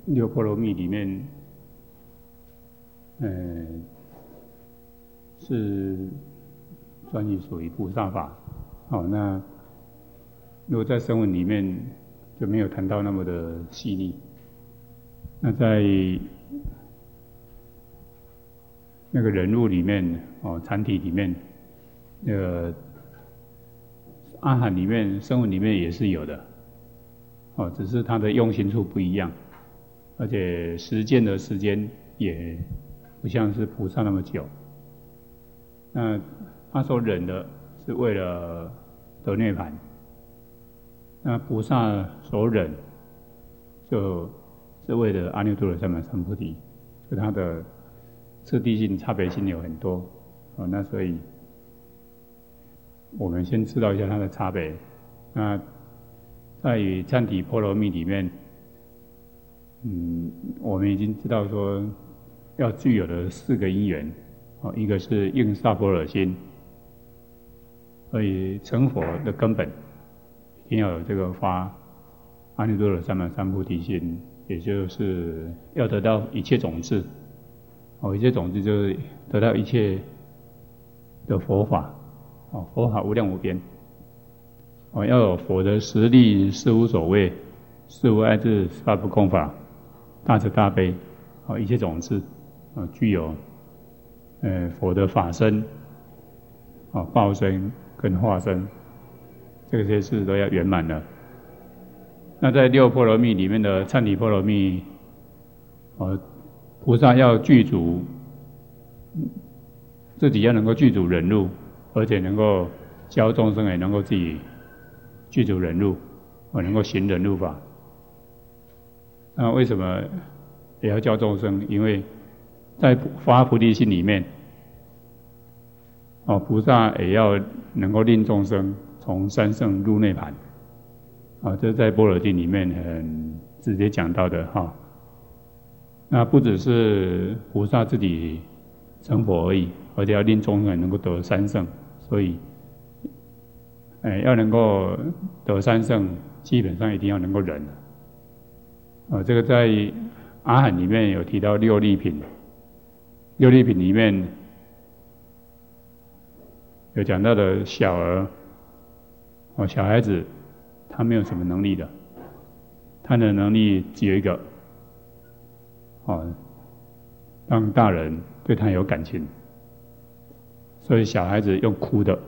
六波罗蜜里面，是专于属于菩萨法。那如果在声闻里面就没有谈到那么的细腻。那在那个人物里面，禅体里面，阿含里面、声闻里面也是有的，只是它的用心处不一样，而且实践的时间也不像是菩萨那么久。那他所忍的是为了得涅槃，那菩萨所忍就是为了阿耨多罗三藐三菩提，所以它的次第性、差别性有很多。那所以我们先知道一下它的差别。那在于忏提波罗蜜里面，我们已经知道说要具有的4个因缘，一个是应萨般若心，所以成佛的根本一定要有这个发阿耨多罗三藐三菩提心，也就是要得到一切种子。一切种子就是得到一切的佛法，佛法无量无边。要有佛的实力，事无所畏，事无碍智，法不空法，大慈大悲，一切种子，具有佛的法身，报身跟化身，这些事都要圆满了。那在6波罗蜜里面的忏提波罗蜜，菩萨要具足，自己要能够具足忍辱，而且能够教众生，也能够自己具足忍辱，能够行忍辱法。那为什么也要教众生？因为在发菩提心里面，菩萨也要能够令众生从三圣入涅槃。这在般若经里面很直接讲到的哈。那不只是菩萨自己成佛而已，而且要令众生能够得三圣。所以要能够得三圣，基本上一定要能够忍。这个在阿含里面有提到6利品，6利品里面有讲到的小儿，小孩子他没有什么能力的，他的能力只有一个，让大人对他有感情。所以小孩子用哭的，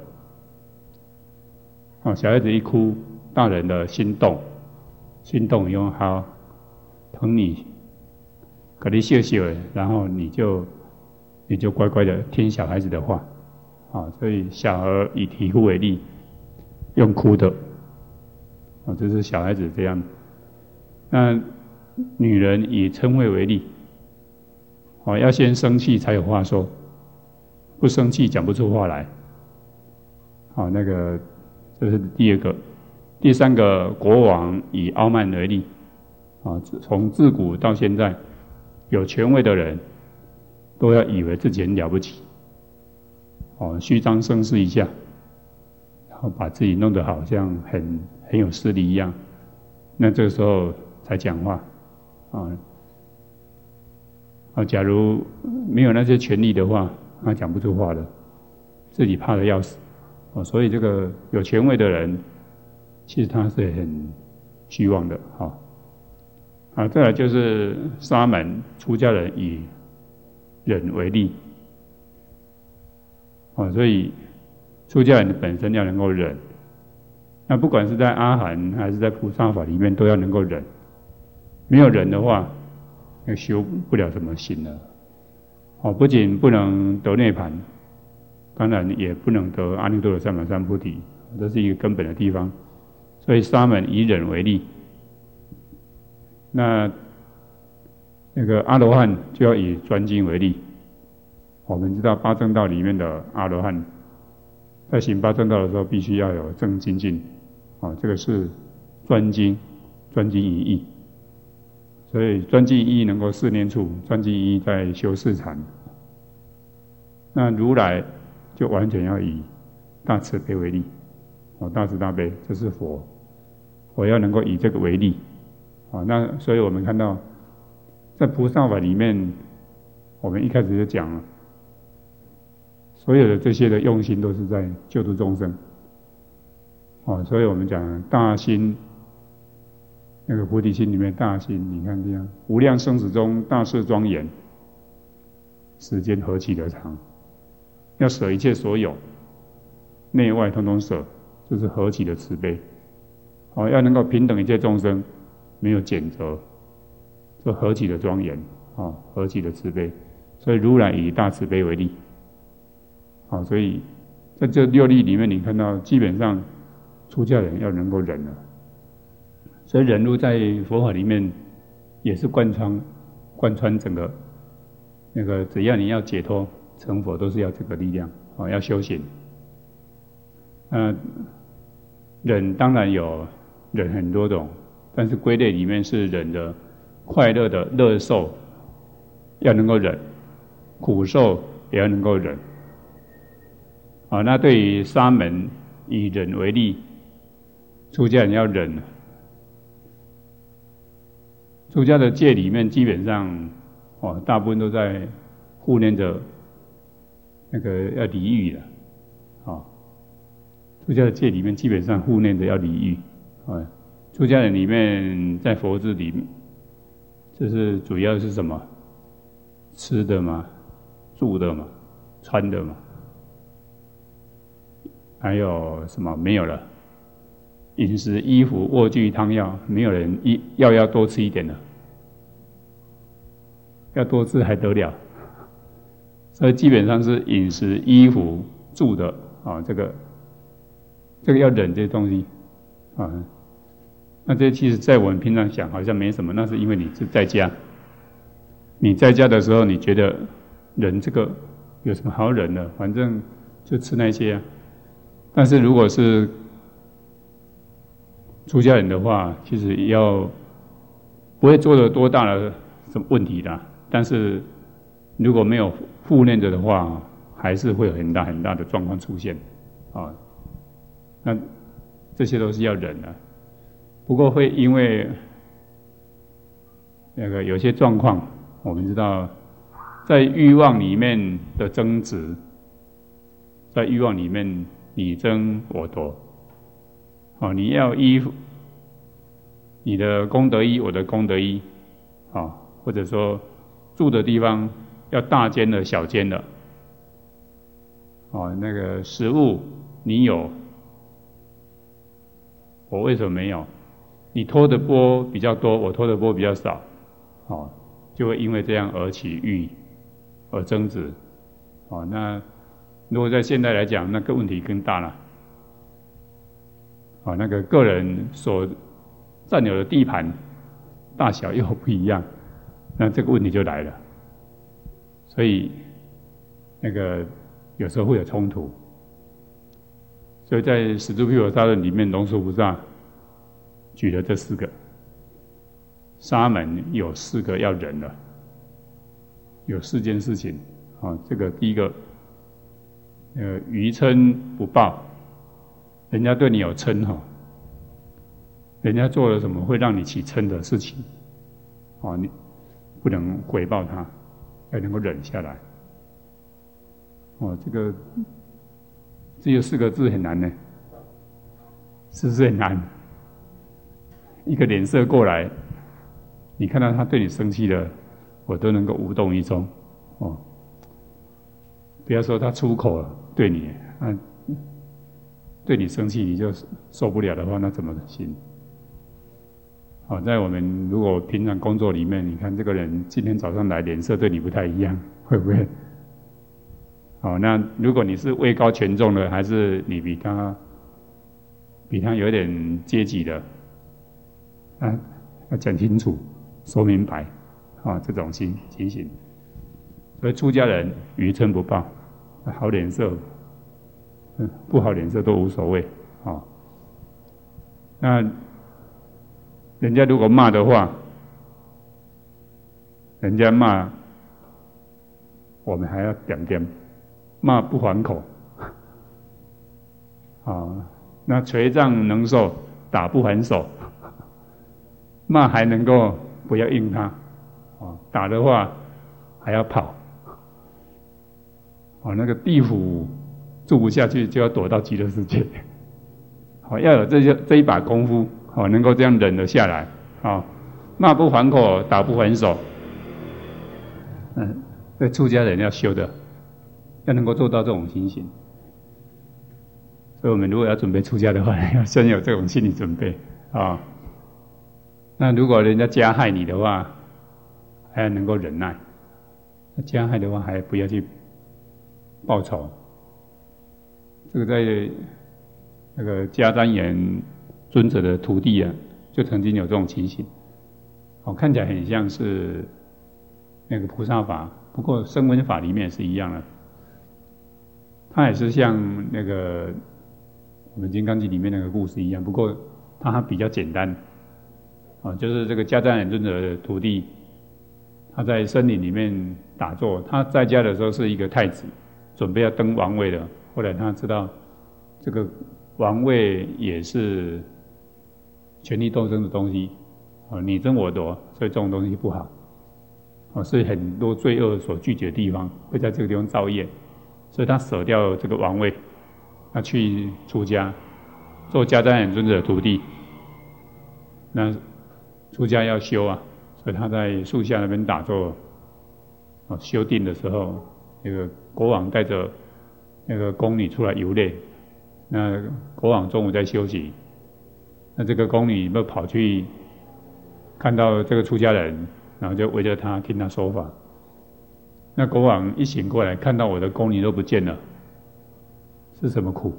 小孩子一哭，大人的心动用好疼你，给你笑笑的，然后你就乖乖的听小孩子的话。所以小儿以啼哭为例，用哭的，这是小孩子这样。那女人以嗔恚为例，要先生气才有话说，不生气讲不出话来。这是第2个。第3个，国王以傲慢为例，从自古到现在，有权威的人都要以为自己很了不起，虚张声势一下，然后把自己弄得好像很有势力一样，那这个时候才讲话。假如没有那些权力的话，他讲不出话的，自己怕得要死。所以这个有权位的人，其实他是很虚妄的。再来就是沙门出家人以忍为例。所以出家人本身要能够忍，那不管是在阿含还是在菩萨法里面都要能够忍。没有忍的话，那修不了什么行了。不仅不能得涅槃，当然也不能得阿耨多罗三藐三菩提，这是一个根本的地方。所以沙门以忍为例，那个阿罗汉就要以专精为例。我们知道八正道里面的阿罗汉，在行八正道的时候，必须要有正精进，这个是专精一意。所以专精一意能够4念处，专精一意在修4禅。那如来就完全要以大慈悲为例，大慈大悲，这是佛，我要能够以这个为例。那所以我们看到在菩萨法里面，我们一开始就讲了，所有的这些的用心都是在救度众生。所以我们讲大心，那个菩提心里面大心，你看这样，无量生死中大舍庄严，时间何其的长，要舍一切所有，内外通通舍，就是何其的慈悲。要能够平等一切众生，没有拣择，这何其的庄严，何其的慈悲。所以如来以大慈悲为例。所以在这六力里面，你看到基本上出家人要能够忍了。所以忍辱在佛法里面也是贯穿整个那个，只要你要解脱成佛，都是要这个力量，要修行。忍当然有忍很多种，但是归类里面是忍的快乐的乐受要能够忍，苦受也要能够忍。那对于沙门以忍为例，出家人要忍。出家的戒里面基本上大部分都在护念着那个要离欲的。出家的戒里面基本上护念着要离欲。出家人里面在佛制里面，就是主要是什么？吃的嘛，住的嘛，穿的嘛，还有什么没有了？饮食、衣服、卧具、汤药，没有人药要多吃一点的，要多吃还得了？所以基本上是饮食、衣服、住的这个要忍这些东西那这其实在我们平常想好像没什么，那是因为你是在家。你在家的时候，你觉得忍这个有什么好忍的？反正就吃那些但是如果是出家人的话，其实不会做了多大的什么问题啦。但是如果没有护念着的话，还是会有很大很大的状况出现那这些都是要忍的。不过会因为那个有些状况，我们知道在欲望里面的争执，在欲望里面你争我夺你要依你的功德一，我的功德一或者说住的地方要大间的小间的那个食物你有，我为什么没有？你拖的钵比较多，我拖的钵比较少就会因为这样而起欲而争执那如果在现代来讲，那个问题更大了那个个人所占有的地盘大小又不一样，那这个问题就来了。所以那个有时候会有冲突。所以在《十住毗婆沙论》里面，龙树菩萨举了这4个，沙门有4个要忍的，有4件事情这个第一个愚嗔不报，人家对你有嗔人家做了什么会让你起嗔的事情你不能回报他，要能够忍下来这个只有4个字很难呢，是不是很难？一个脸色过来，你看到他对你生气了，我都能够无动于衷不要说他出口了对你对你生气你就受不了的话，那怎么行？在我们如果平常工作里面，你看这个人今天早上来脸色对你不太一样，会不会？那如果你是位高权重的，还是你比他有点阶级的要讲清楚说明白这种情形。所以出家人愚嗔不报，好脸色不好脸色都无所谓那人家如果骂的话，人家骂我们还要点点，骂不还口那捶杖能受，打不还手，骂还能够不要应他打的话还要跑，那个地府住不下去，就要躲到极乐世界。要有这一把功夫，能够这样忍得下来，骂不还口，打不还手。对出家人要修的，要能够做到这种情形。所以我们如果要准备出家的话，要先有这种心理准备啊。那如果人家加害你的话，还要能够忍耐；那加害的话，还不要去报仇。这个在那个迦旃延尊者的徒弟啊，就曾经有这种情形。看起来很像是那个菩萨法，不过声闻法里面也是一样的。它也是像那个我们《金刚经》里面那个故事一样，不过它比较简单。就是这个迦旃延尊者的徒弟，他在森林里面打坐。他在家的时候是一个太子，准备要登王位的。后来他知道这个王位也是权力斗争的东西，你争我夺，所以这种东西不好。是很多罪恶所拒绝的地方，会在这个地方造业。所以他舍掉这个王位，他去出家，做迦旃延尊者的徒弟。那出家要修啊，所以他在树下那边打坐，修定的时候，那个国王带着那个宫女出来游猎。那国王中午在休息，那这个宫女就跑去看到这个出家人，然后就围着他听他说法。那国王一醒过来，看到我的宫女都不见了，是什么苦？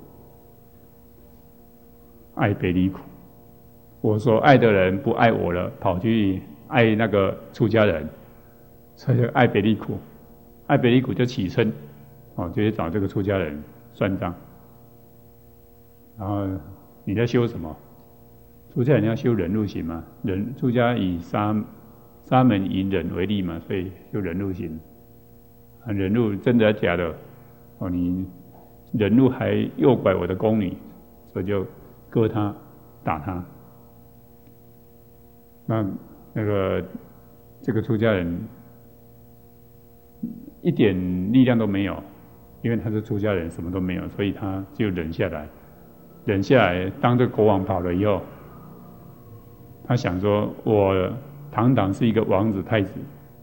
爱别离苦。我所爱的人不爱我了，跑去爱那个出家人，所以就爱别离苦。爱别离苦就起嗔，就去找这个出家人算账。然后你在修什么？出家人要修忍辱行嘛，出家以沙门以忍为例嘛，所以修忍辱行。忍辱真的假的？你忍辱还诱拐我的宫女，所以就割他打他。这个出家人一点力量都没有，因为他是出家人，什么都没有，所以他就忍下来。忍下来，当这个国王跑了以后，他想说：我堂堂是一个王子太子，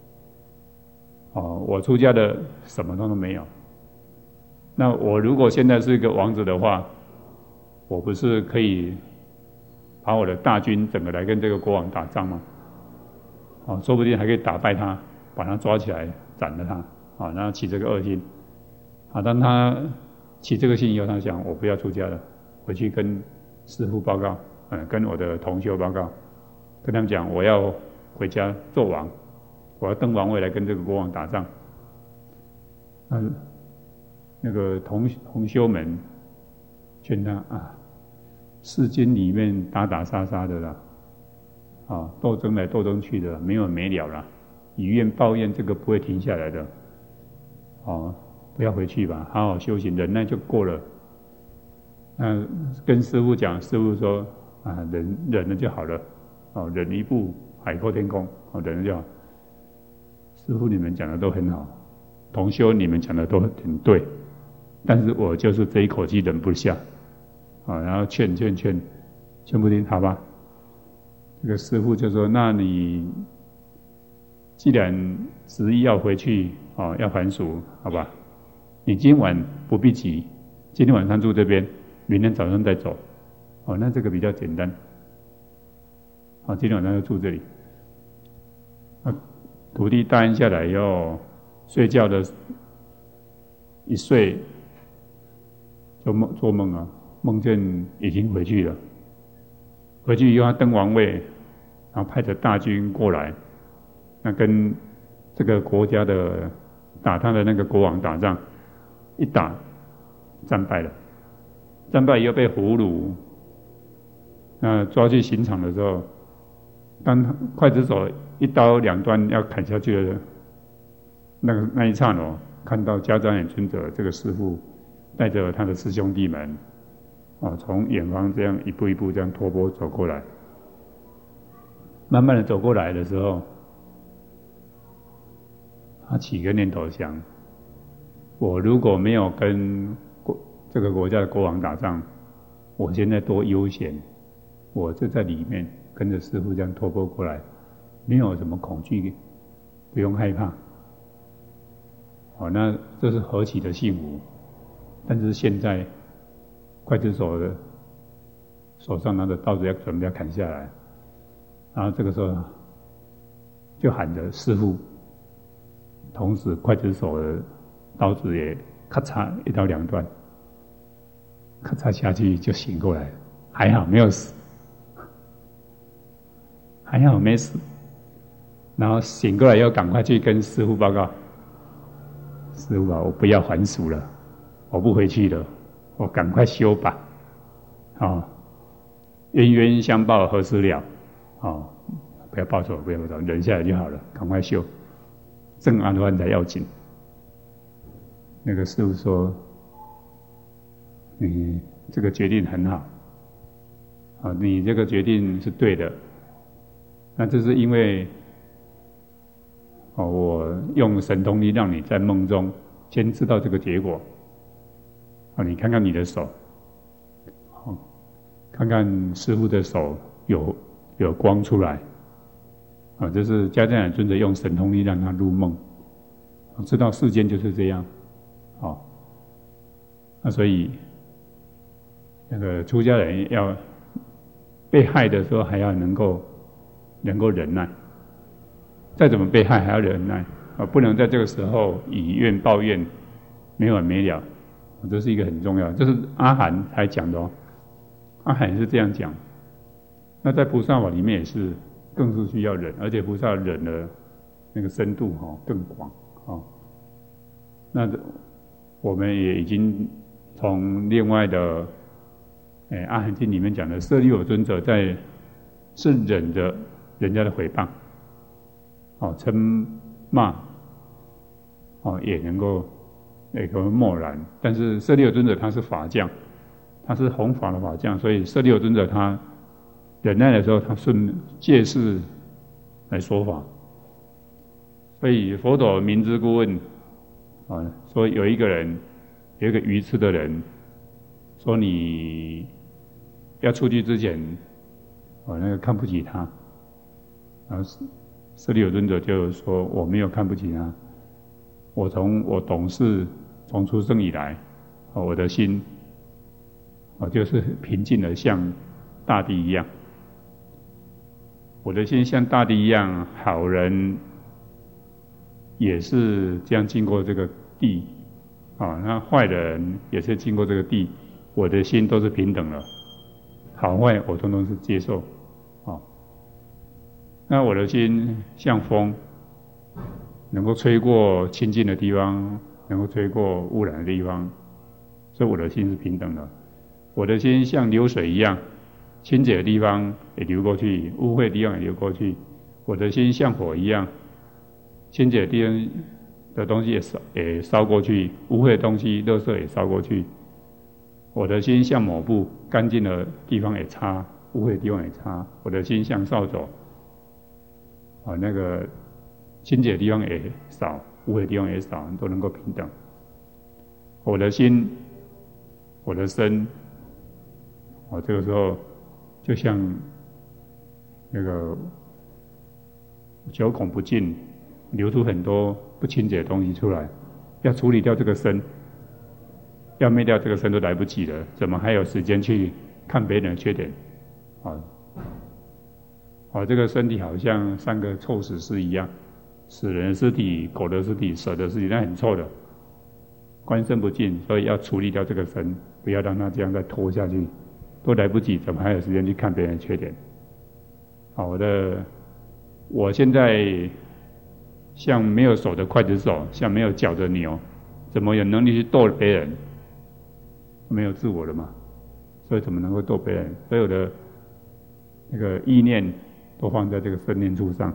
我出家的什么都没有。那我如果现在是一个王子的话，我不是可以把我的大军整个来跟这个国王打仗吗？说不定还可以打败他，把他抓起来斩了他，然后起这个恶心。当他起这个心以后，他想：我不要出家了，回去跟师父报告，跟我的同修报告，跟他们讲我要回家做王，我要登王位来跟这个国王打仗。那个同修们劝他世间里面打打杀杀的啦，斗争来斗争去的，没完没了啦，以怨报怨，这个不会停下来的。不要回去吧，好好修行，忍耐就过了。跟师父讲，师父说忍了就好了，忍一步海阔天空，忍了就好。师父你们讲的都很好，同修你们讲的都很对，但是我就是这一口气忍不下，然后劝不听，好吧？这个师父就说：那你既然执意要回去，要还俗，好吧？你今晚不必急，今天晚上住这边，明天早上再走。那这个比较简单。今天晚上就住这里。徒弟答应下来以后，睡觉的一睡就做梦梦见已经回去了。回去以后，他登王位，然后派着大军过来，那跟这个国家的打他的那个国王打仗，一打战败了，战败以后被俘虏，抓去刑场的时候，当刽子手一刀两断要砍下去的那一刹那，看到迦旃延尊者这个师父带着他的师兄弟们，从远方这样一步一步这样托钵走过来，慢慢的走过来的时候， 他起个念头想，我如果没有跟这个国家的国王打仗，我现在多悠闲，我就在里面跟着师父这样托钵过来，没有什么恐惧，不用害怕。那这是何其的幸福！但是现在，刽子手的手上拿着刀子要准备要砍下来，然后这个时候就喊着师父，同时刽子手的刀子也咔嚓一刀两断，咔嚓下去就醒过来了，还好没有死，还好没死。然后醒过来又赶快去跟师父报告，师父啊，我不要还俗了，我不回去了，我赶快修吧。冤冤相报何时了？不要报仇，不要报仇，忍下来就好了，赶快修，正安欢才要紧。那个师父说：“你这个决定很好，你这个决定是对的。那这是因为我用神通力让你在梦中先知道这个结果。你看看你的手，看看师父的手有光出来。这是迦旃延尊者用神通力让他入梦，知道世间就是这样。那所以那个出家人要被害的时候还要能够忍耐，再怎么被害还要忍耐，不能在这个时候以怨报怨，没完没了。这是一个很重要的，这是阿含才讲的阿含也是这样讲。那在菩萨法里面也是，更是需要忍，而且菩萨忍的那个深度更广。那我们也已经从另外的阿含经里面讲的舍利弗尊者是忍着人家的诽谤，嗔骂，也能够默然。但是舍利弗尊者他是法将，他是弘法的法将，所以舍利弗尊者他忍耐的时候，他借势来说法。所以佛陀明知故问说有一个愚痴的人，说你要出去之前，那个看不起他。然后舍利弗尊者就说：“我没有看不起他，我懂事，从出生以来，我的心就是平静的像大地一样。我的心像大地一样，好人也是这样经过这个地，那坏人也是经过这个地，我的心都是平等了，好坏我统统是接受。那我的心像风，能够吹过清净的地方，能够吹过污染的地方，所以我的心是平等的。我的心像流水一样，清洁的地方也流过去，污秽的地方也流过去。我的心像火一样，清洁的地方的东西也烧过去，污秽的东西、垃圾也烧过去。我的心像抹布，干净的地方也擦，污秽的地方也擦。我的心像扫帚，那个清洁的地方也扫，污秽的地方也扫，都能够平等。我的心，我的身，这个时候就像那个九孔不净，流出很多不清洁的东西出来，要处理掉这个身，要灭掉这个身都来不及了，怎么还有时间去看别人的缺点？这个身体好像三个臭死尸一样，死人的尸体、狗的尸体、蛇的尸体，那很臭的，观身不净，所以要处理掉这个身，不要让它这样再拖下去，都来不及，怎么还有时间去看别人的缺点？我现在像没有手的刽子手，像没有脚的牛，怎么有能力去斗别人？没有自我了嘛，所以怎么能够斗别人？所有的那个意念都放在这个身念处上，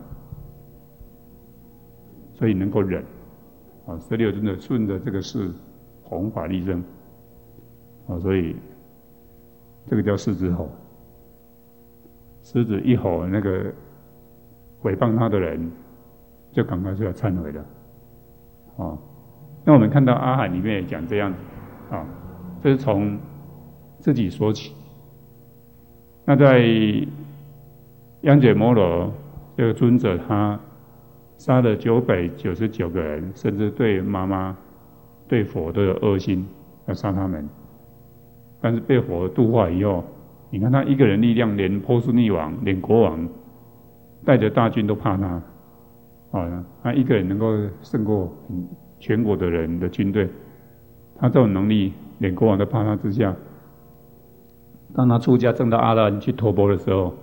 所以能够忍。舍利弗尊者顺着这个事弘法利生，所以这个叫狮子吼。狮子一吼，那个诽谤他的人就赶快就要忏悔了， 哦。那我们看到阿含里面也讲这样子，啊，这是从自己说起。那在央解摩罗这个尊者，他杀了999个人，甚至对妈妈、对佛都有恶心，要杀他们。但是被佛度化以后，你看他一个人力量，连波斯匿王、连国王带着大军都怕他，啊，他一个人能够胜过全国的人的军队，他这种能力，连国王都怕他之下，当他出家证到阿罗汉去托钵的时候，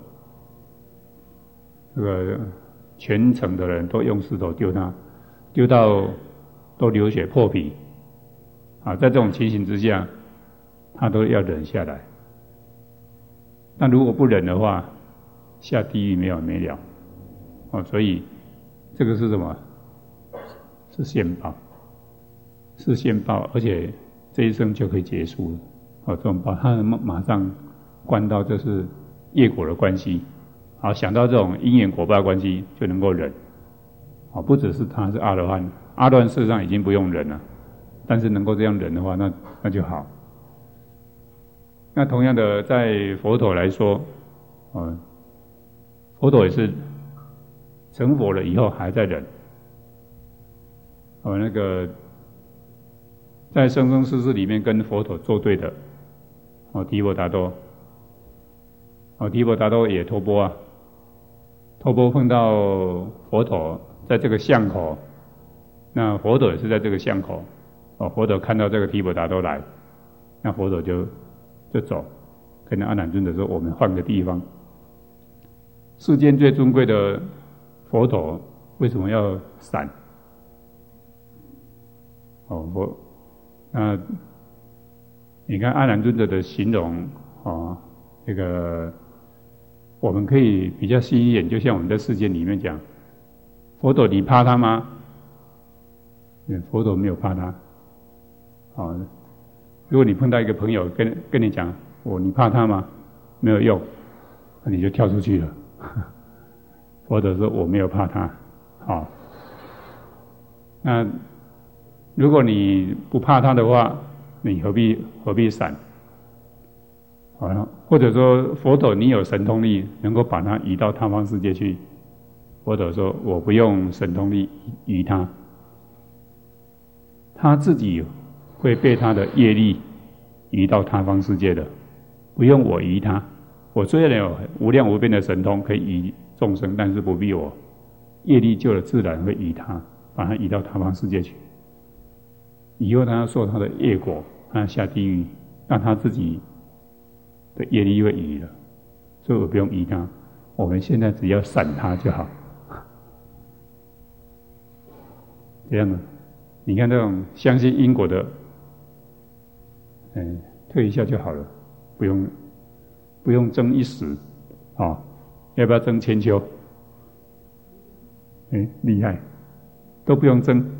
这个全城的人都用石头丢他，丢到都流血破皮，啊，在这种情形之下，他都要忍下来。那如果不忍的话，下地狱没完没了，哦，所以这个是什么？是现报，是现报，而且这一生就可以结束了。哦，这种报他马上观到这是业果的关系，好，想到这种因缘果报的关系就能够忍。好，不只是他是阿罗汉，阿罗汉事实上已经不用忍了，但是能够这样忍的话，那就好。那同样的，在佛陀来说，佛陀也是成佛了以后还在忍。那个在生生世世里面跟佛陀作对的，提婆达多，提婆达多也托钵啊，托钵碰到佛陀在这个巷口，那佛陀也是在这个巷口，佛陀看到这个提婆达多来，那佛陀就走，跟阿难尊者说：“我们换个地方。”世间最尊贵的佛陀为什么要闪？那你看阿难尊者的形容，这个我们可以比较细一点，就像我们在世间里面讲，佛陀你怕他吗？佛陀没有怕他。如果你碰到一个朋友跟你讲，你怕他吗？没有用，那你就跳出去了。佛陀说我没有怕他。那如果你不怕他的话，你何必闪？或者说佛陀你有神通力，能够把他移到他方世界去。佛陀说我不用神通力移他，他自己会被他的业力移到他方世界的，不用我移他。我虽然有无量无边的神通可以移众生，但是不必我，业力救了自然会移他，把他移到他方世界去。以后他要受他的业果，他要下地狱，那他自己的业力会移了，所以我不用移他，我们现在只要闪他就好。这样的，你看这种相信因果的，退一下就好了，不用争一时，要不要争千秋？厉害，都不用争。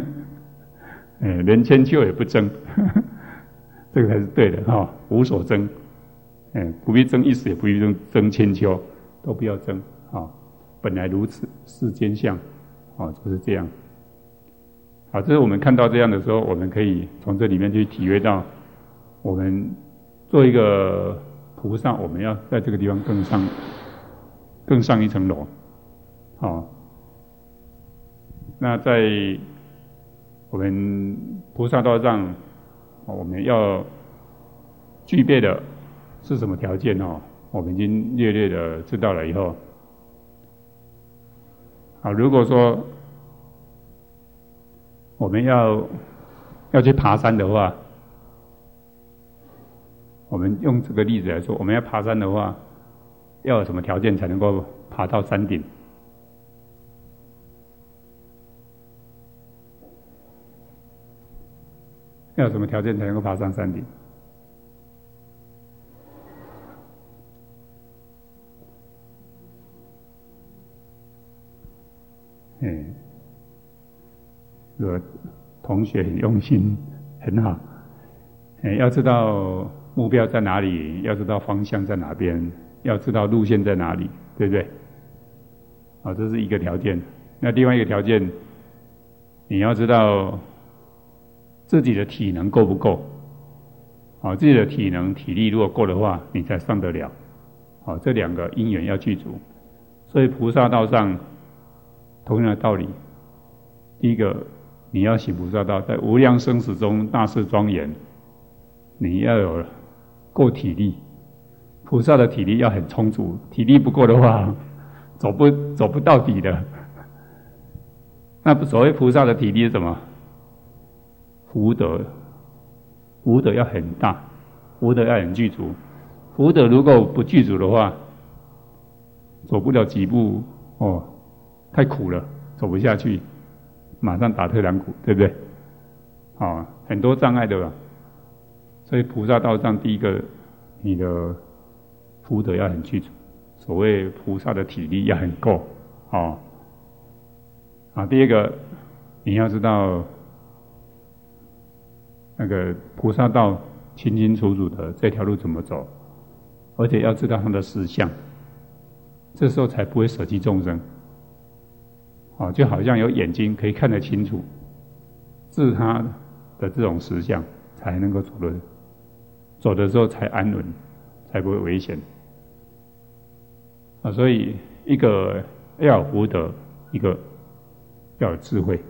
连千秋也不争，这个才是对的，无所争，不必争一时，也不必争千秋，都不要争，本来如此，世间相，就是这样。好，这是我们看到这样的时候，我们可以从这里面去体会到，我们做一个菩萨，我们要在这个地方更上一层楼，那在我们菩萨道上，我们要具备的是什么条件？我们已经略略的知道了以后，如果说我们要去爬山的话，我们用这个例子来说，我们要爬山的话，要有什么条件才能够爬到山顶？要有什么条件才能够爬上山顶？如果同学很用心，很好。要知道目标在哪里，要知道方向在哪边，要知道路线在哪里，对不对？这是一个条件。那另外一个条件， 你要知道自己的体能够不够，自己的体能体力如果够的话，你才上得了。这两个因缘要具足。所以菩萨道上同样的道理，第一个你要行菩萨道，在无量生死中大事庄严，你要有够体力，菩萨的体力要很充足，体力不够的话走不到底的。那所谓菩萨的体力是什么？福德要很大，福德要很具足。福德如果不具足的话，走不了几步太苦了，走不下去，马上打退堂鼓，对不对？很多障碍的吧。所以菩萨道上，第一个你的福德要很具足，所谓菩萨的体力要很够第二个你要知道那个菩萨道清清楚楚的这条路怎么走，而且要知道它的实相，这时候才不会舍弃众生。就好像有眼睛可以看得清楚，治他的这种实相，才能够走的时候才安稳，才不会危险。所以一个要有福德，一个要有智慧。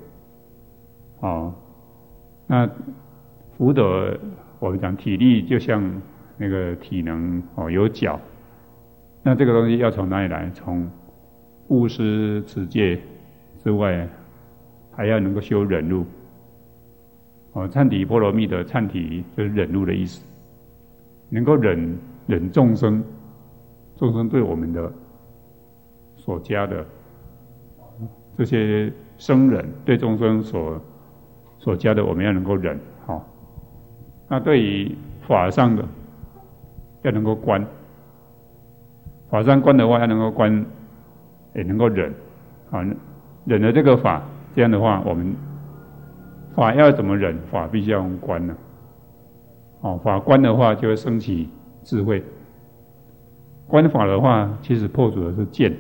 那福德我们讲体力就像那个体能有脚，那这个东西要从哪里来？从布施持戒之外，还要能够修忍辱。忏提波罗蜜的忏提就是忍辱的意思，能够忍众生对我们的所加的这些生忍对众生所加的，我们要能够忍。那对于法上的要能够观，法上观的话要能够观，也能够忍。忍了这个法，这样的话我们法要怎么忍？法必须要用观了。法观的话就会升起智慧。观法的话，其实破除的是见，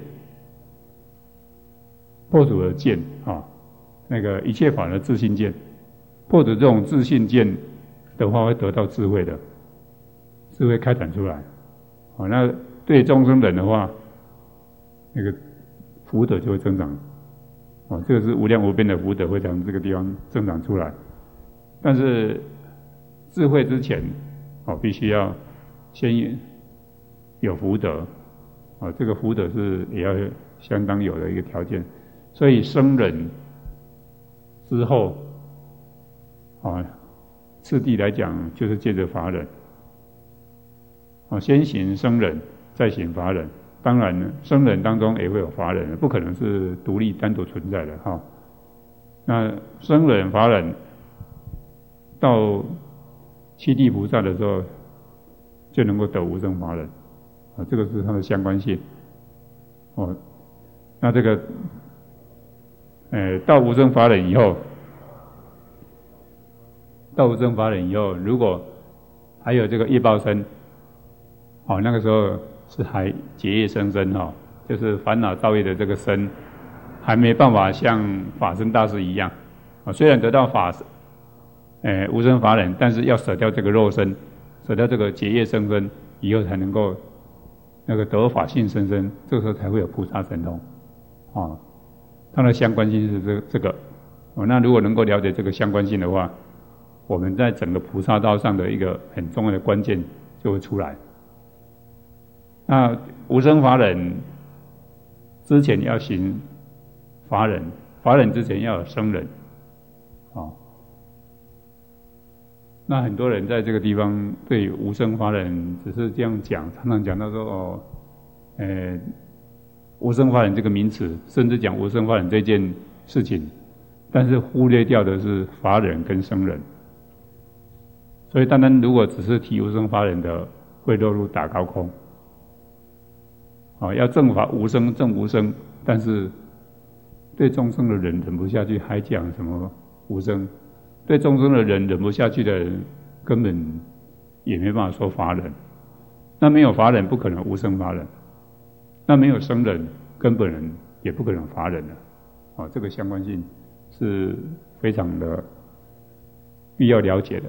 破除了见那个一切法的自性见，破除这种自性见的话，会得到智慧的，智慧开展出来。那对众生忍的话，那个福德就会增长。这个是无量无边的福德会从这个地方增长出来。但是智慧之前必须要先有福德。这个福德是也要相当有的一个条件。所以生忍之后次第来讲就是借着法忍。先行生忍，再行法忍。当然呢，生忍当中也会有法忍，不可能是独立单独存在的那生忍法忍到七地菩萨的时候，就能够得无生法忍。这个是它的相关性。那这个到无生法忍以后，如果还有这个业报身，那个时候是还结业生身就是烦恼造业的这个身还没办法像法身大师一样虽然得到无生法忍，但是要舍掉这个肉身，舍掉这个结业生身以后，才能够那个得法性生身，这个时候才会有菩萨神通它的相关性是这个那如果能够了解这个相关性的话，我们在整个菩萨道上的一个很重要的关键就会出来。那无生法忍之前要行法忍，法忍之前要有生忍。那很多人在这个地方对无生法忍只是这样讲，常常讲到说无生法忍这个名词，甚至讲无生法忍这件事情，但是忽略掉的是法忍跟生忍。所以单单如果只是提无生法忍的，会落入打高空。要正法无生正无生，但是对众生的人忍不下去，还讲什么无生？对众生的人忍不下去的人，根本也没办法说法忍。那没有法忍，不可能无生法忍；那没有生忍，根本人也不可能法忍了。这个相关性是非常的必要了解的。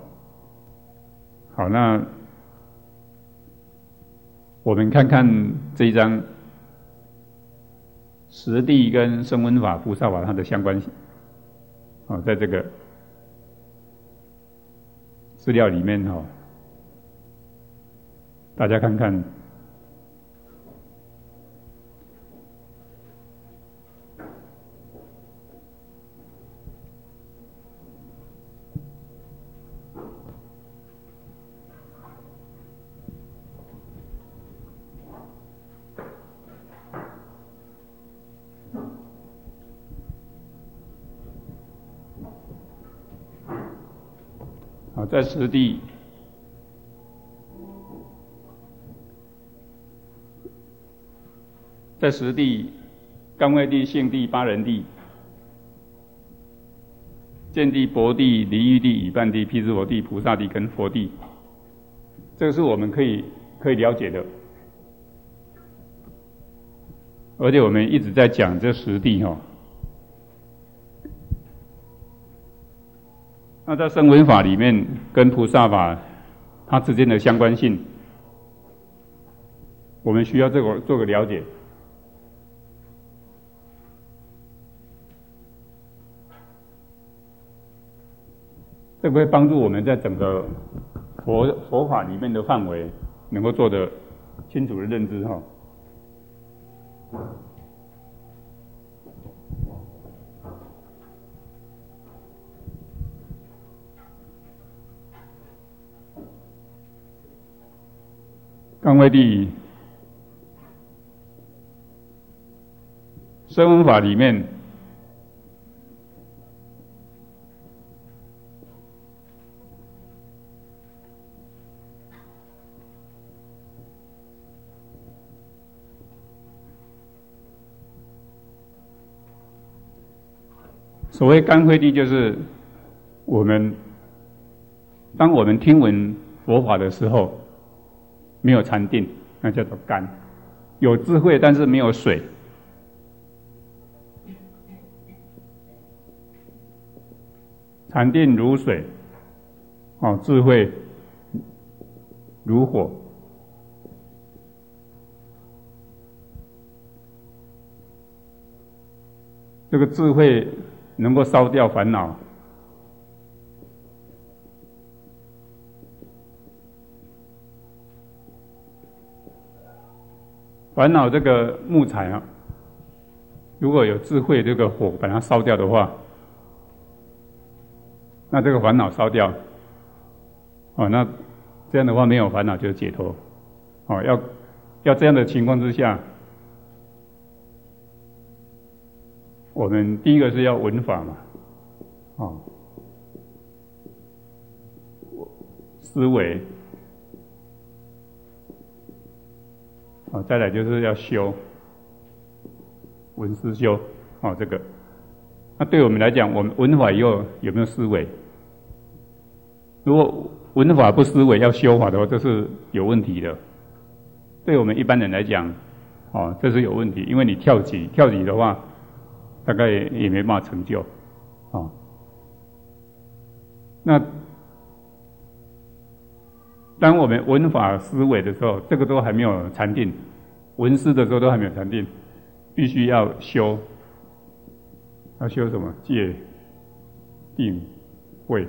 好，那我们看看这一章实地跟声闻法、菩萨法它的相关性。在这个资料里面大家看看。在实地，干慧地、性地、八人地、见地、薄地、离欲地、已半地、辟支佛地、菩萨地跟佛地，这个是我们可以了解的。而且我们一直在讲这实地那在声闻法里面跟菩萨法它之间的相关性，我们需要做个了解。这会帮助我们在整个佛法里面的范围能够做得清楚的认知干慧地声闻法里面，所谓干慧地，就是当我们听闻佛法的时候，没有禅定，那叫做干；有智慧，但是没有水。禅定如水，智慧如火。这个智慧能够烧掉烦恼，烦恼这个木材如果有智慧这个火把它烧掉的话，那这个烦恼烧掉，那这样的话没有烦恼就是解脱。要这样的情况之下，我们第一个是要闻法嘛，思维，再来就是要修，闻思修，这个。那对我们来讲，我们闻法以后有没有思维？如果闻法不思维，要修法的话，这是有问题的。对我们一般人来讲，这是有问题，因为你跳级的话，大概也没办法成就，那当我们闻法思维的时候，这个都还没有禅定，闻思的时候都还没有禅定，必须要修。要修什么？戒、定、慧。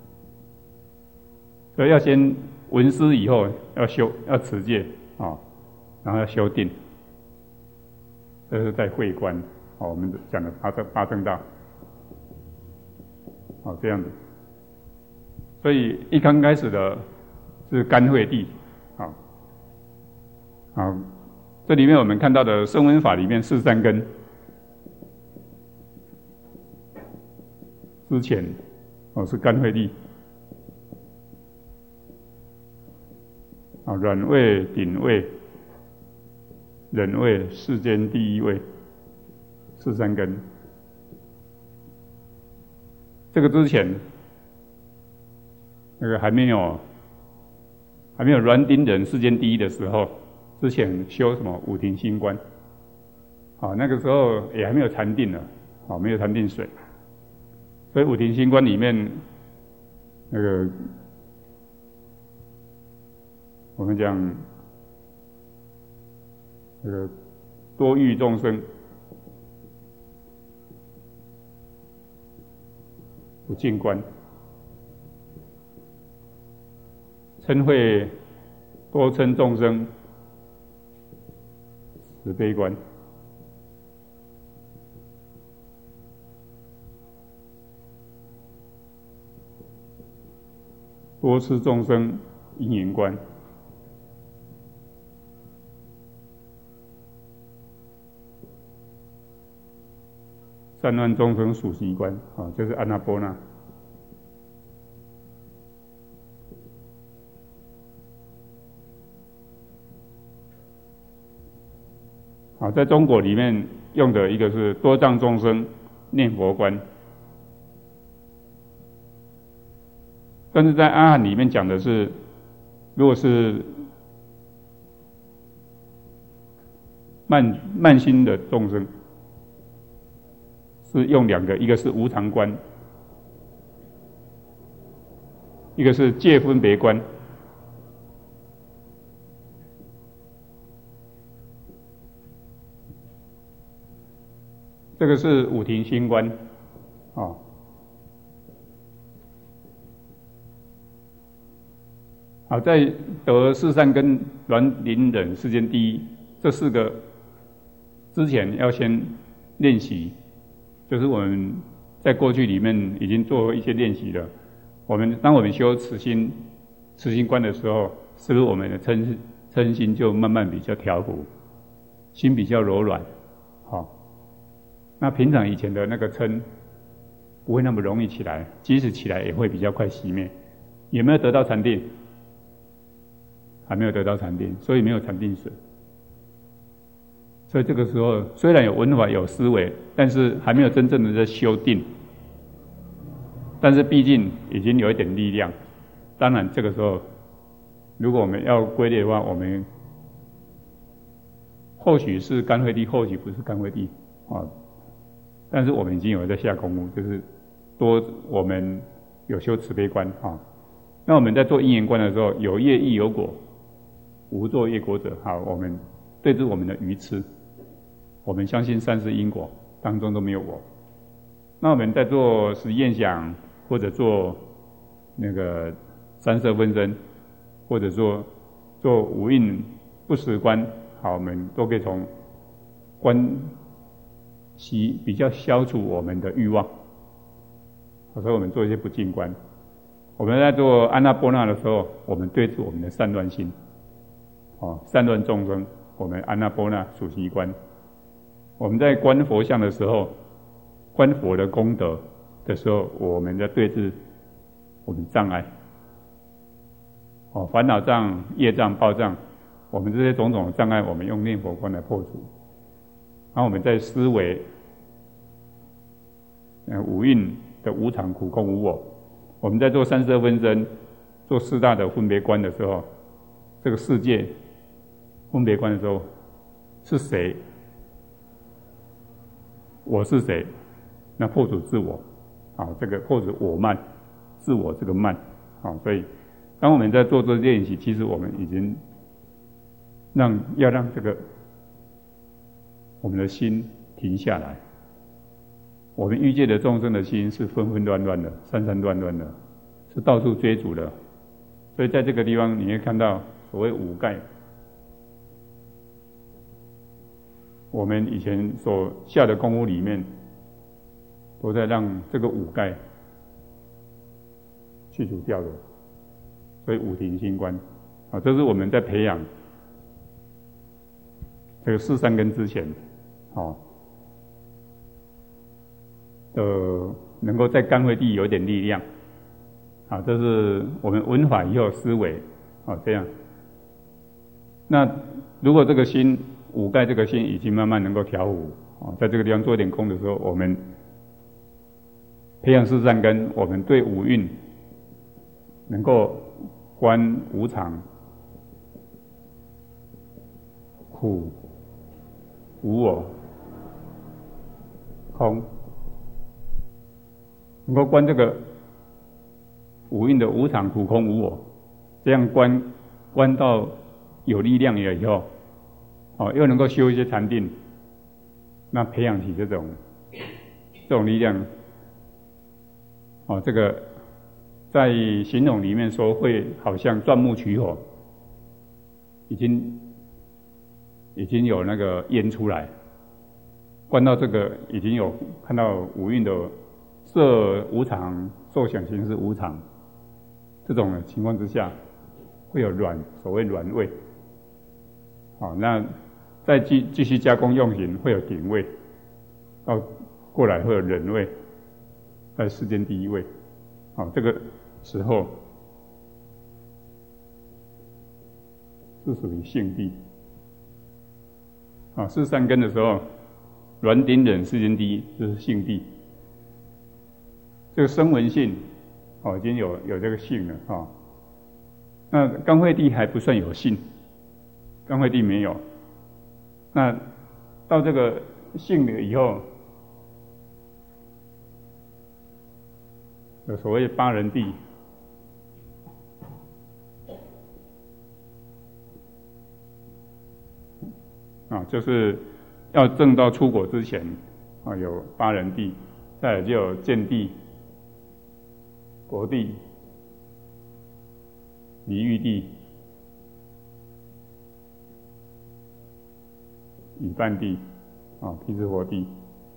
所以要先闻思以后要持戒然后要修定，这是在慧观我们讲的八正道这样子。所以一刚开始的是干慧地这里面我们看到的声闻法里面四三根之前是干慧地软位、顶位、忍位、世间第一位，四三根。这个之前那个还没有软顶忍世间第一的时候，之前修什么五停心观那个时候也还没有禅定呢没有禅定水所以五停心观里面那个我们讲那个多欲众生不净观，嗔恚多嗔众生慈悲观，多施众生因缘观，善乱众生属习观，这是安那波那。好，在中国里面用的一个是多障众生念佛观，但是在阿含里面讲的是，如果是慢心的众生，是用两个，一个是无常观，一个是界分别观。这个是五停心观，好，在得四善根软忍忍世间第一这4个之前要先练习，就是我们在过去里面已经做过一些练习了。当我们修慈心观的时候，是不是我们的嗔心就慢慢比较调伏，心比较柔软？那平常以前的那个嗔不会那么容易起来，即使起来也会比较快熄灭。有没有得到禅定？还没有得到禅定，所以没有禅定水。所以这个时候虽然有闻法有思维，但是还没有真正的在修定。但是毕竟已经有一点力量。当然这个时候如果我们要归类的话，我们或许是甘慧地，或许不是甘慧地但是我们已经有在下功夫，就是我们有修慈悲观那我们在做因缘观的时候，有业亦有果，无作业果者。好，我们对治我们的愚痴，我们相信善是因果，当中都没有我。那我们在做实验想，或者做那个三色分身，或者做五蕴不实观，好，我们都可以从观习比较消除我们的欲望。所以我们做一些不净观。我们在做安那波那的时候，我们对治我们的散乱心，散乱众生，我们安那波那属习观。我们在观佛像的时候，观佛的功德的时候，我们在对治我们障碍，烦恼障、业障、报障，我们这些种种的障碍，我们用念佛观来破除。然后我们在思维五蕴的无常、苦、空、无我。我们在做三色分身、做4大的分别观的时候，这个世界分别观的时候，是谁？我是谁？那破除自我，这个破除我慢，自我这个慢，所以当我们在做这练习，其实我们已经要让这个我们的心停下来。我们欲界的众生的心是纷纷乱乱的，散散乱乱的，是到处追逐的。所以在这个地方你会看到所谓五盖，我们以前所下的功夫里面，都在让这个五盖去除掉的。所以五停心观，这是我们在培养这个四善根之前，能够在甘慧地有点力量，这是我们闻法以后思维，这样。那如果这个心五盖这个心已经慢慢能够调伏，在这个地方做一点空的时候，我们培养四善根，我们对五蕴能够观无常、苦、无我、空。 能够观这个五蕴的无常、苦、空、无我，这样观到有力量了以后，又能够修一些禅定，那培养起这种力量，这个在形容里面说会好像钻木取火，已经有那个烟出来，观到这个已经有看到五蕴的色无常、受想行识无常，这种情况之下，会有所谓软味。那再继续加工用行，会有顶位，到过来会有忍位，在世间第一位。这个时候是属于性地。是三根的时候，软顶忍世间第一，就是性地。这个声闻性，已经有这个性了。那刚慧地还不算有性，刚慧地没有。那到这个性了以后，有所谓八人地。就是要证到出果之前，有八人地，再来就有见地、薄地、离欲地、乙半地、毗支佛地。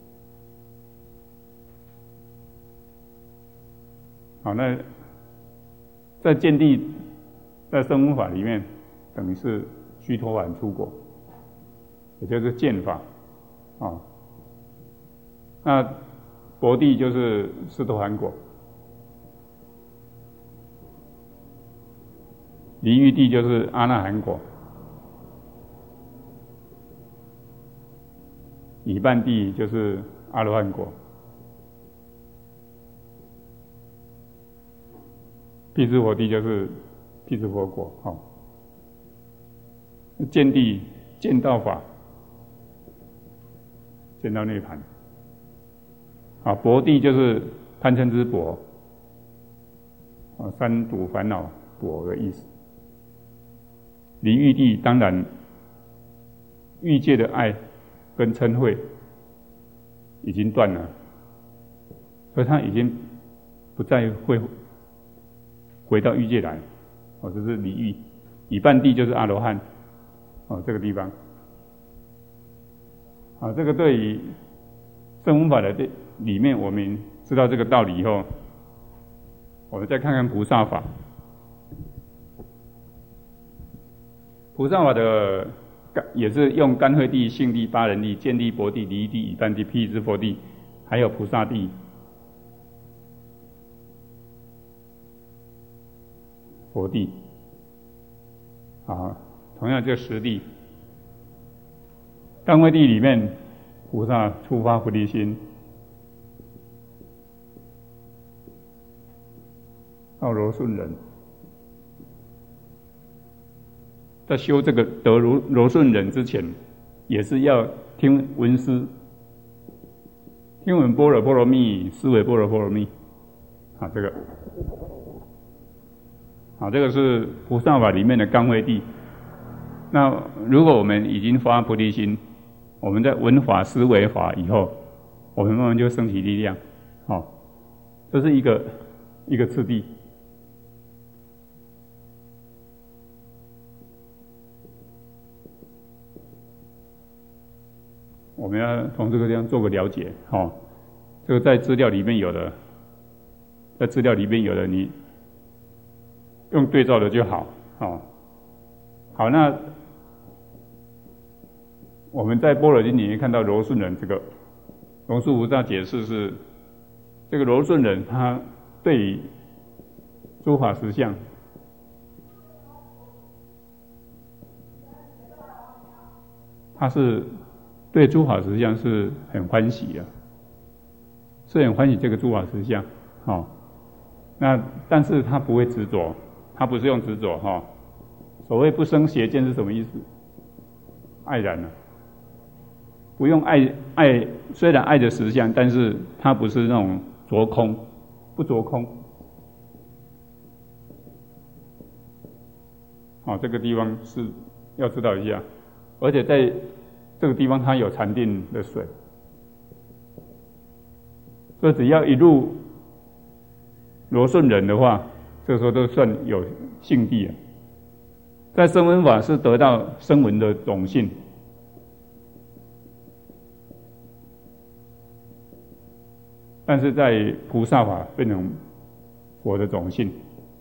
那在见地，在声闻法里面，等于是须陀洹出果。也就是见法，那薄地就是斯陀含果，离欲地就是阿那含果，乙半地就是阿罗汉果，毗支佛地就是毗支佛果。见地见到法，见到涅槃。薄地就是贪嗔痴薄，三毒烦恼薄的意思。离欲地当然欲界的爱跟嗔恚已经断了，所以他已经不再会回到欲界来。这是离欲。乙半地就是阿罗汉，这个地方。这个对于声闻法的里面，我们知道这个道理以后，我们再看看菩萨法。菩萨法的也是用干慧地、性地、八人地、见地、薄地、离欲地、乙半地、毗支佛地，还有菩萨地、佛地。同样这10地。干慧地里面，菩萨初发菩提心，到柔顺忍，在修这个得柔顺忍之前，也是要听闻思，听闻般若波罗蜜，思维般若波罗蜜。这个是菩萨法里面的干慧地。那如果我们已经发菩提心，我们在闻法、思维法以后，我们慢慢就升起力量。这是一个次第。我们要从这个地方做个了解。这个在资料里面有的，你用对照的就好。好，那我们在《般若经》里面看到柔顺忍，这个龙树菩萨解释是，这个柔顺忍他对于诸法实相，他是对诸法实相是很欢喜的，是很欢喜这个诸法实相。那但是他不会执着，他不是用执着。所谓不生邪见是什么意思？爱然了。不用爱，虽然爱的实相，但是它不是那种着空， 不着空。好，这个地方是要知道一下，而且在这个地方它有禅定的水，所以只要一入罗顺人的话，这个时候都算有性地了。在声闻法是得到声闻的种性，但是在菩萨法变成佛的种性。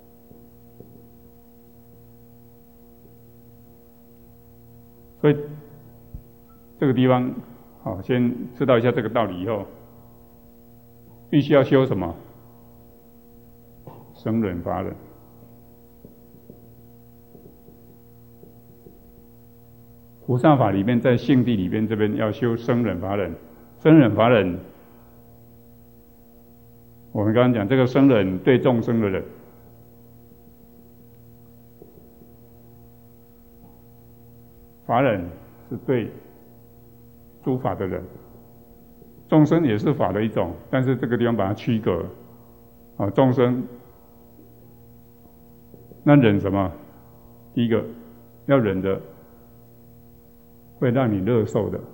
所以这个地方，好，先知道一下这个道理以后，必须要修什么？声忍法忍。菩萨法里面，在性地里面这边要修声忍法忍。声忍法忍，我们刚刚讲这个声忍对众生的忍，法忍是对诸法的忍。众生也是法的一种，但是这个地方把它区隔。啊，众生那忍什么？第一个要忍着会让你乐受的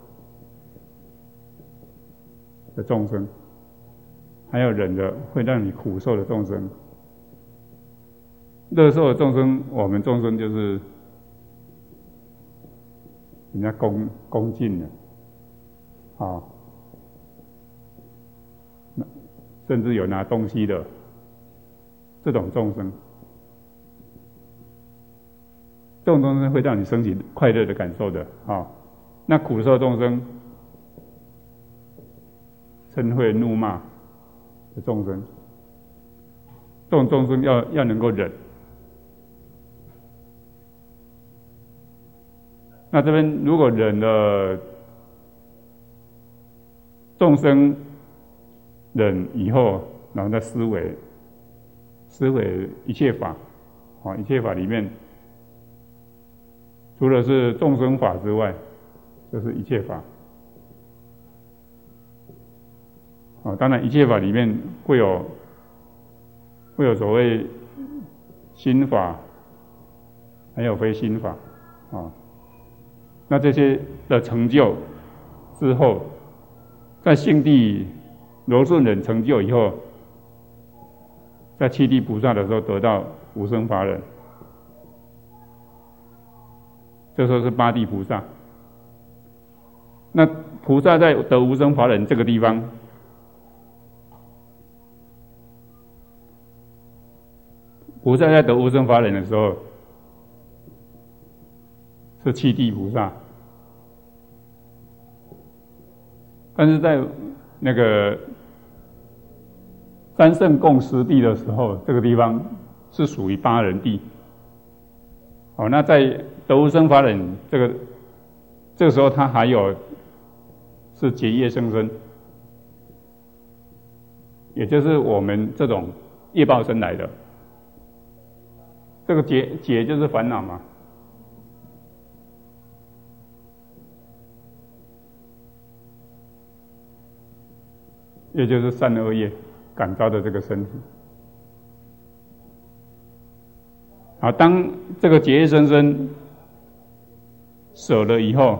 众生，还要忍着会让你苦受的众生。乐受的众生，我们众生就是人家恭敬的，啊，甚至有拿东西的这种众生，这种众生会让你升起快乐的感受的，啊，那苦受众生，嗔恚怒骂的众生，这种众生要能够忍。那这边如果忍了众生忍以后，然后再思维一切法，啊，一切法里面除了是众生法之外，就是一切法。啊，当然一切法里面会有所谓心法，还有非心法，啊。那这些的成就之后，在性地柔顺忍成就以后，在七地菩萨的时候得到无生法忍，这时候是八地菩萨。那菩萨在得无生法忍这个地方，菩萨在得无生法忍的时候，是七地菩萨，但是在那个三圣共十地的时候，这个地方是属于八人地。好，那在得无生法忍这个时候，他还有是结业生身，也就是我们这种业报生来的。这个结就是烦恼嘛。也就是善恶业感召的这个身体。好，当这个结业生身舍了以后，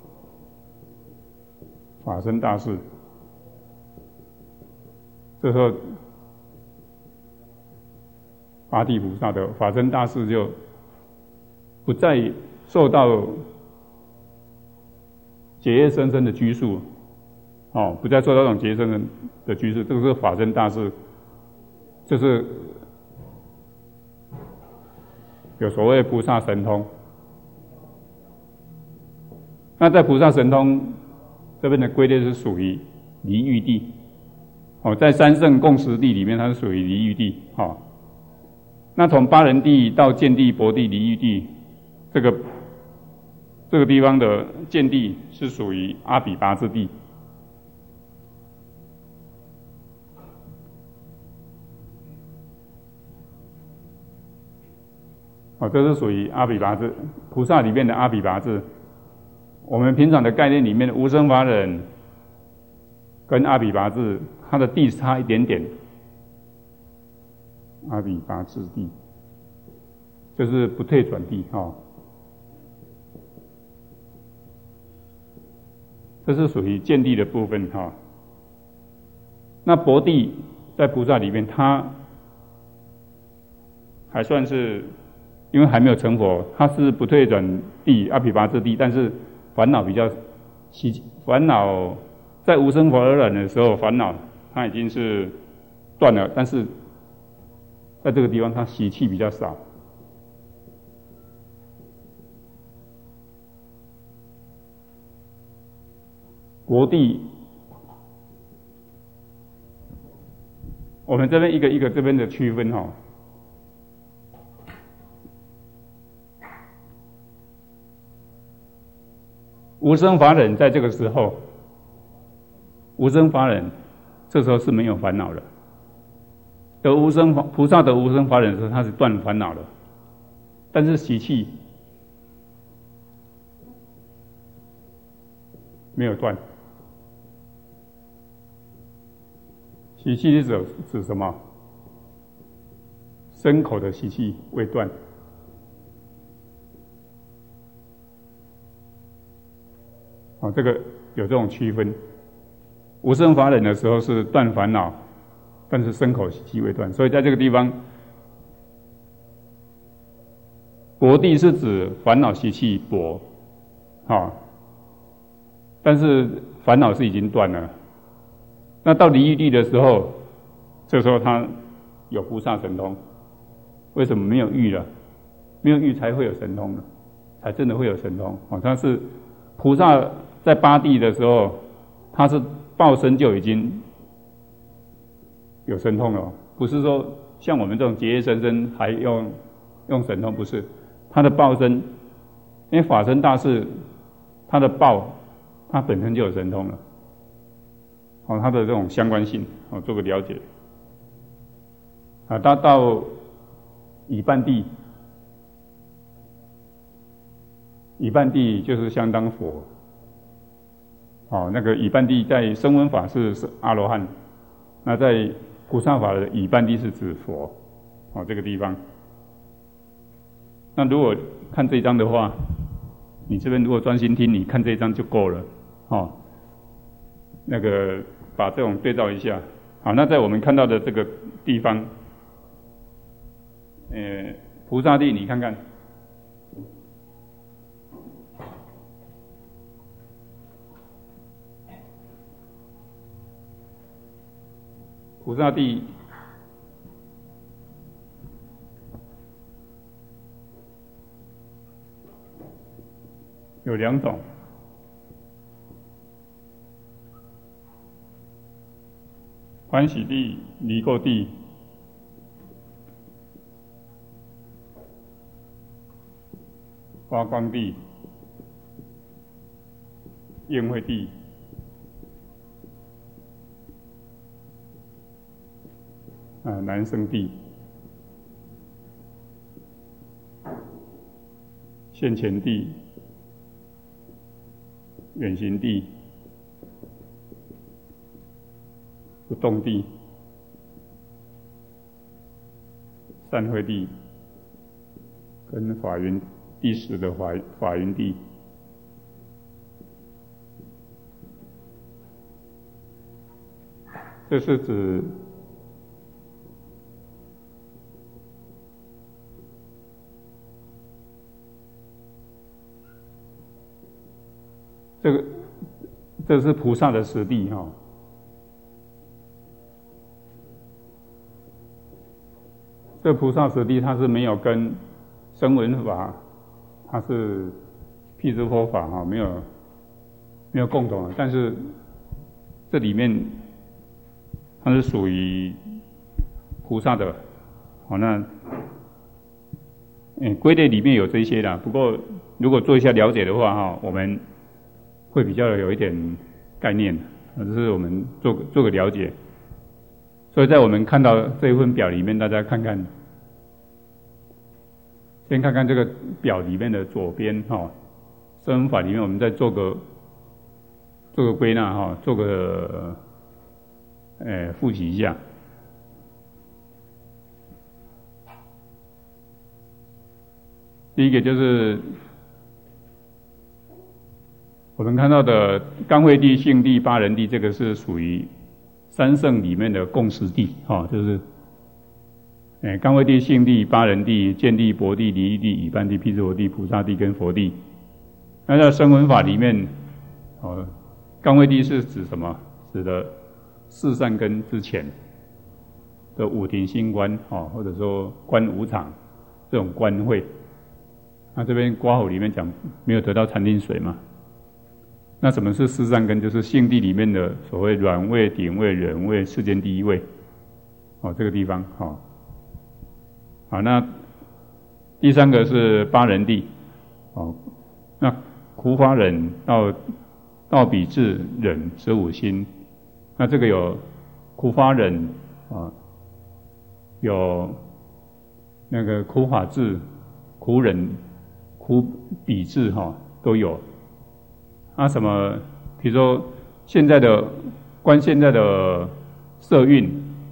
法身大士，这时候八地菩萨的法身大士就不再受到结业生身的拘束。哦，不再受到这种结业生身的拘束，这个是法身大士，就是有所谓菩萨神通。那在菩萨神通这边的归类是属于离欲地。哦，在三圣共十地里面，它是属于离欲地。哦，那从八人地到见地、薄地、离欲地，这个地方的见地是属于阿比跋致地。哦，这是属于阿比跋致菩萨里面的阿比跋致。我们平常的概念里面的无生法忍跟阿比跋致，它的地差一点点。 阿底跋致地，就是不退转地这是属于见地的部分那薄地在菩萨里面，它还算是因为还没有成佛，它是不退转地阿毗跋致地，但是烦恼比较烦恼在无生法而染的时候，烦恼它已经是断了，但是在这个地方它习气比较少。薄地，我们这边一个一个这边的区分无生法忍在这个时候，无生法忍这时候是没有烦恼的。菩萨的无生法忍的时候，他是断烦恼的，但是习气没有断。习气是指什么？身口的习气未断。这个有这种区分。无生法忍的时候是断烦恼，但是身口习气未断，所以在这个地方，薄地是指烦恼习气薄，但是烦恼是已经断了。那到离欲地的时候，这时候他有菩萨神通。为什么没有欲了？没有欲才会有神通了，才真的会有神通。他是菩萨在八地的时候，他是报身就已经有神通了，不是说像我们这种结业生生还用神通，不是。他的报身，因为法身大士，他的报，他本身就有神通了。他的这种相关性，做个了解。他到已半地，已半地就是相当佛。那个已半地在声闻法是阿罗汉，那在菩萨法的已半地是指佛。这个地方。那如果看这一章的话，你这边如果专心听，你看这一章就够了。那个把这种对照一下。好，那在我们看到的这个地方，菩萨地你看看，菩萨地有两种。欢喜地、离垢地、发光地、宴会地、男生地、现前地、远行地、不动地、散会地，跟法云第10的法云地。这是指这是菩萨的实地这菩萨实地它是没有跟声闻法，它是辟支佛法没有共同的，但是这里面它是属于菩萨的。那归类里面有这些啦，不过如果做一下了解的话我们会比较有一点概念，这是我们做个了解。所以在我们看到这一份表里面，大家看看，先看看这个表里面的左边声闻法里面，我们再做个归纳做个复习一下。 第一个就是我们看到的刚惠帝、信帝、巴人帝，这个是属于三圣里面的共识地，就是刚惠帝、信帝、巴人帝、见帝、博帝、离义帝、乙班帝、毗陀帝、菩萨帝跟佛帝。那在声闻法里面，刚惠帝是指什么？指的四善根之前的五庭心观，或者说观无常这种观慧。那这边括号里面讲没有得到禅定水嘛？那什么是四善根？就是性地里面的所谓软位、顶位、忍位、世间第一位，这个地方，好，那第三个是巴人地，那苦法忍到彼智忍15心，那这个有苦法忍有那个苦法智、苦忍、苦彼智都有。什么？比如说现在的观现在的色蕴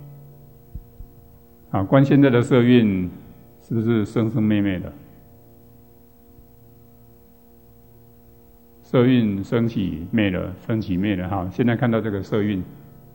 观现在的色蕴是不是生生灭灭的？色蕴升起灭了，升起灭了现在看到这个色蕴，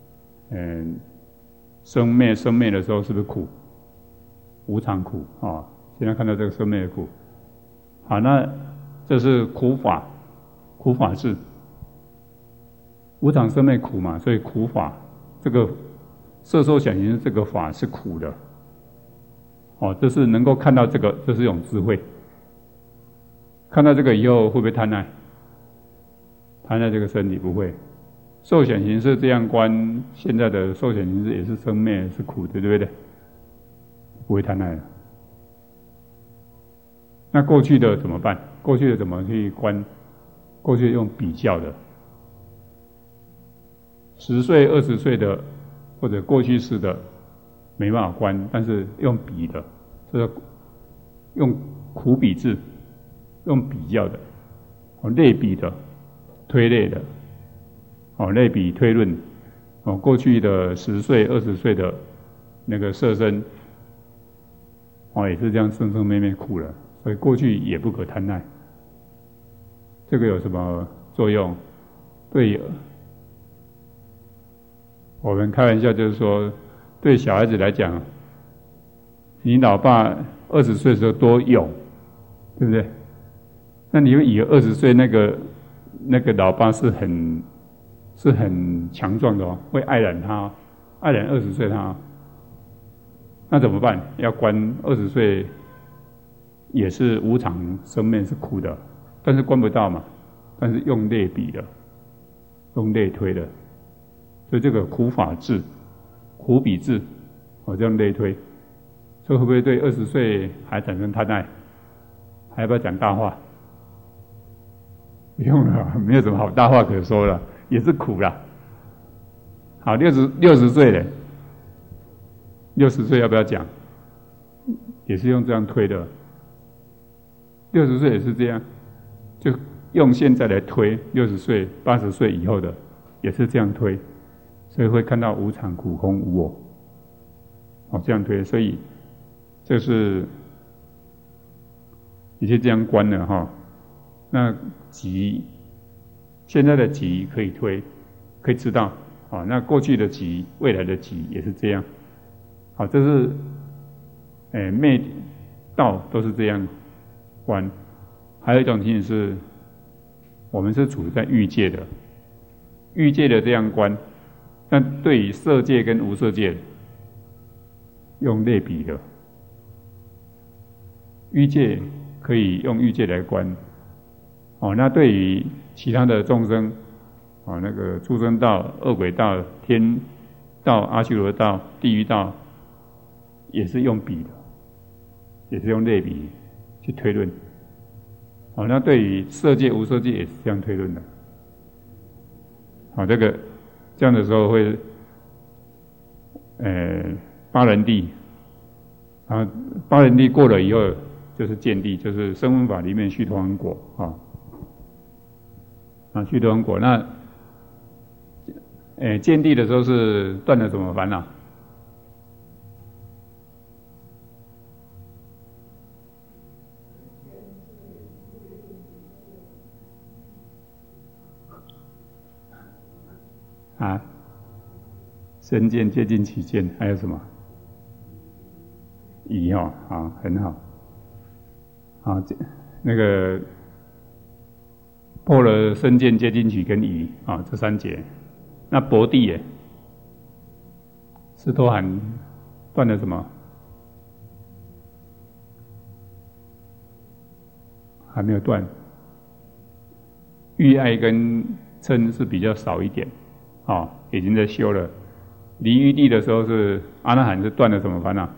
生灭的时候是不是苦？无常苦现在看到这个生灭的苦。好，那这是苦法智。无常生灭苦嘛，所以苦法这个色受想行识这个法是苦的。这是能够看到这个，这是一种智慧。看到这个以后会不会贪爱？贪爱这个身体不会。受想行识这样观，现在的受想行识也是生灭，是苦的，对不对？不会贪爱了。那过去的怎么办？过去的怎么去观？过去用比较的，10岁、20岁的或者过去式的没办法观，但是用比的，就是用苦比智，用比较的，类比的、推类的，类比推论，过去的10岁、20岁的那个色身，也是这样生生灭灭苦了，所以过去也不可贪爱。这个有什么作用？对我们开玩笑就是说，对小孩子来讲，你老爸20岁的时候多勇，对不对？那你以为20岁那个老爸是很强壮的会爱染他，爱染20岁他，那怎么办？要观20岁也是无常生灭是苦的，但是观不到嘛，但是用类比的，用类推的，所以这个苦法智、苦比智，这样类推，所以会不会对20岁还产生贪爱？还要不要讲大话？不用了，没有什么好大话可说了，也是苦啦。好，60岁了，60岁要不要讲？也是用这样推的。60岁也是这样，就用现在来推60岁、80岁以后的，也是这样推，所以会看到无常、苦、空、无我，这样推，所以这是已经这样观了那集，现在的集可以推，可以知道那过去的集、未来的集也是这样。这是灭道都是这样观。还有一种情形是，我们是处在欲界的，欲界的这样观，那对于色界跟无色界用类比的，欲界可以用欲界来观。那对于其他的众生，那个畜生道、恶鬼道、天道、阿修罗道、地狱道，也是用比的，也是用类比去推论。那对于色界、无色界也是这样推论的。这样的时候会，八人地，八人地过了以后就是见地，就是声闻法里面须陀洹果须陀洹果。那见地的时候是断了什么烦恼？ 啊，身见接近起见，还有什么？疑哦，好，很好。好，那个破了身见接近取跟疑啊，这三节。那薄地耶，斯陀含断了什么？还没有断。欲爱跟嗔是比较少一点，哦，已经在修了。离欲地的时候是阿那含是断了什么烦恼？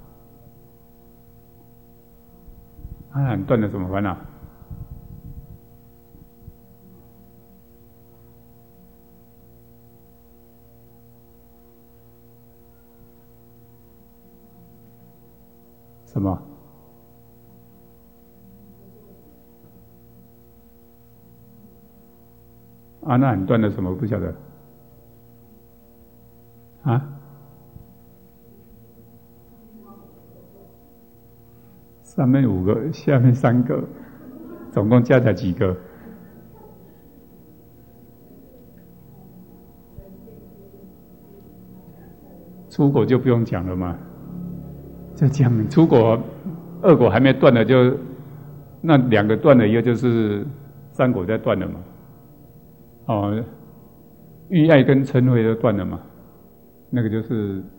阿那含断了什么烦恼？什么？阿那含断了什么？不晓得。啊？上面5个，下面3个，总共加起来几个？出果就不用讲了嘛，就讲出果2果还没断的就，那2个断了以后就是3果再断了嘛。哦，欲爱跟嗔恚都断了嘛，那个就是